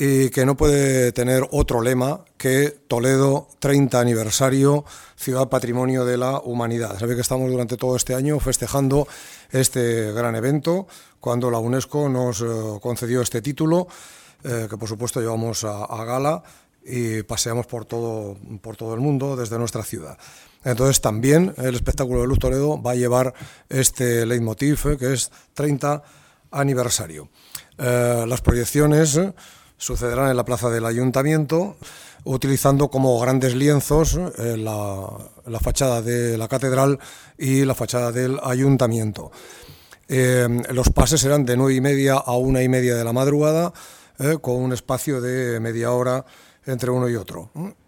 y que no puede tener otro lema que Toledo 30 aniversario, Ciudad Patrimonio de la Humanidad. Sabe que estamos durante todo este año festejando este gran evento, cuando la UNESCO nos concedió este título, que por supuesto llevamos a gala y paseamos por todo el mundo desde nuestra ciudad. Entonces también el espectáculo de Luz Toledo va a llevar este leitmotiv, que es 30 aniversario. Las proyecciones sucederán en la plaza del Ayuntamiento, utilizando como grandes lienzos la fachada de la catedral y la fachada del Ayuntamiento. Los pases serán de 9:30 a 1:30 de la madrugada, con un espacio de media hora entre uno y otro.